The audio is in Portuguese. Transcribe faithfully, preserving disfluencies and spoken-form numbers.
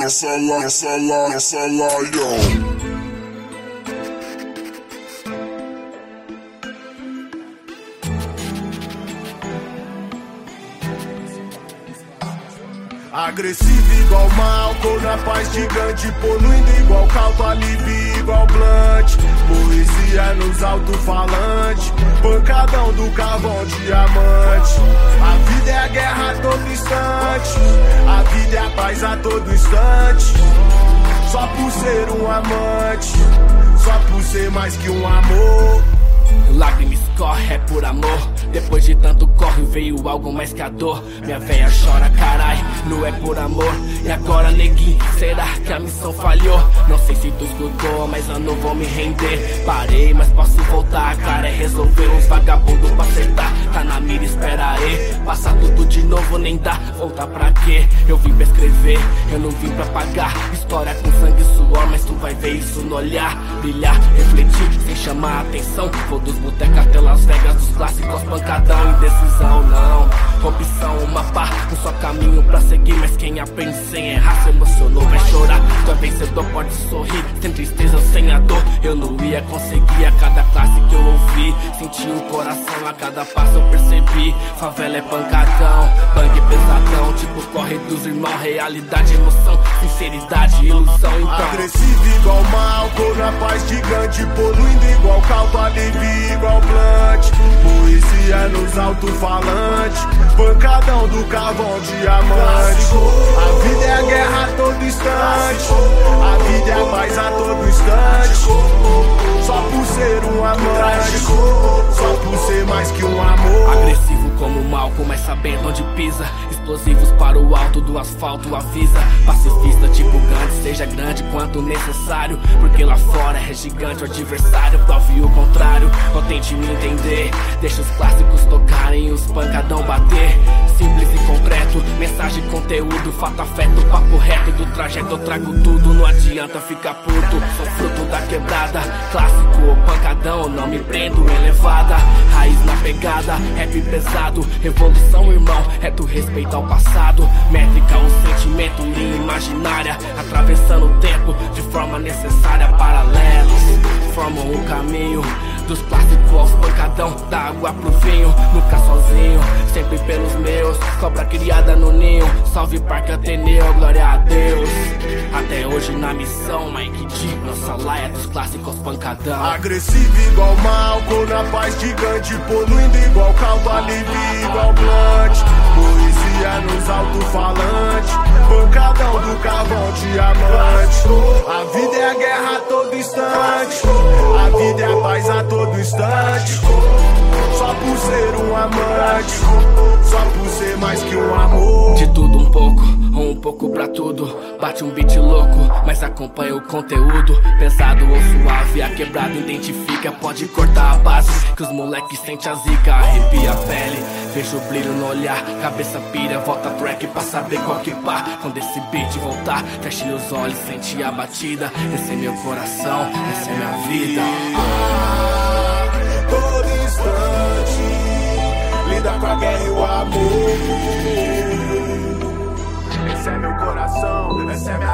Essa lá, essa lá, essa lá, yo. Agressivo igual mal, tô na paz gigante, poluindo igual caldo, alívio igual blunt. Poesia nos alto-falantes, pancadão do carvão diamante. A vida é a guerra a todo instante, a vida é a paz a todo instante. Só por ser um amante, só por ser mais que um amor. Lágrimas corre, é por amor. Depois de tanto corre veio algo mais que a dor. Minha véia chora, carai, não é por amor. E agora, neguinho, será que a missão falhou? Não sei se tu escutou, mas eu não vou me render. Parei, mas posso voltar, cara, é resolver uns vagabundos pra acertar. Tá na mira, espera aí, passar tudo de novo nem dá. Voltar pra quê? Eu vim pra escrever, eu não vim pra pagar. História com sangue e suor, mas tu vai ver isso no olhar. Brilhar, refletir, sem chamar a atenção. Vou dos botecos até Las Vegas, dos clássicos pancadão. Indecisão não, opção, uma pá, um só caminho pra seguir. Mas quem aprende sem errar se emocionou, vai chorar. Tu é vencedor, pode sorrir, sem tristeza, sem a dor. Eu não ia conseguir a cada classe que eu ouvi. Senti o coração a cada passo, eu percebi. Favela é pancadão, bang pesadão, tipo corre dos irmãos. Realidade, emoção, sinceridade, ilusão, então. Agressivo igual mal, tô na paz gigante, poluindo igual caldo, alívio igual blunt. Poesia nos alto-falantes, pancadão do carvão diamante. A vida é a guerra a todo instante, a vida é a paz a todo instante. Só por ser um amante, só por ser mais que um amor. Agressivo como o mal, mas sabendo onde pisa. Explosivos para o alto do asfalto, avisa. Pacifista tipo Gandhi, seja grande quanto necessário. Porque lá fora é gigante o adversário. Prove o contrário, não tente me entender. Deixa os clássicos tocarem e os pancadão bater. Simples e concreto, mensagem, conteúdo, fato, afeto, papo reto. Do trajeto eu trago tudo, não adianta ficar puto. Sou fruto da quebrada, clássico, pancadão, não me prendo, elevada. Raiz na pegada, rap pesado. Revolução, irmão, é do respeito ao passado. Métrica, o sentimento, linha imaginária. Atravessando o tempo de forma necessária. Paralelos formam um caminho, dos clássicos aos pancadão, da água pro vinho. Nunca sozinho, sempre pelos meus. Cobra criada no ninho, salve Parque Ateneu, glória a Deus. Até hoje na missão, Mike D, nossa laia dos clássicos pancadão. Agressivo igual mal, tô na paz gigante, poluindo igual caldo, alívio igual blunt. Poesia nos alto-falantes, pancadão do carvão diamante. A vida é a guerra a todo instante, a vida é a paz a todo instante. Só por ser um amante, só por ser mais que um amor. De tudo um pouco, ou um pouco pra tudo. Bate um beat louco, mas acompanha o conteúdo. Pesado ou suave, a quebrada identifica. Pode cortar a base, que os moleques sentem a zica. Arrepia a pele, vejo o brilho no olhar. Cabeça pira, volta track pra saber qual que pá. Quando esse beat voltar, feche os olhos, sente a batida. Esse é meu coração, essa é minha vida. Ah, todo instante, lida com a guerra e o amor. Esse é meu coração, essa é minha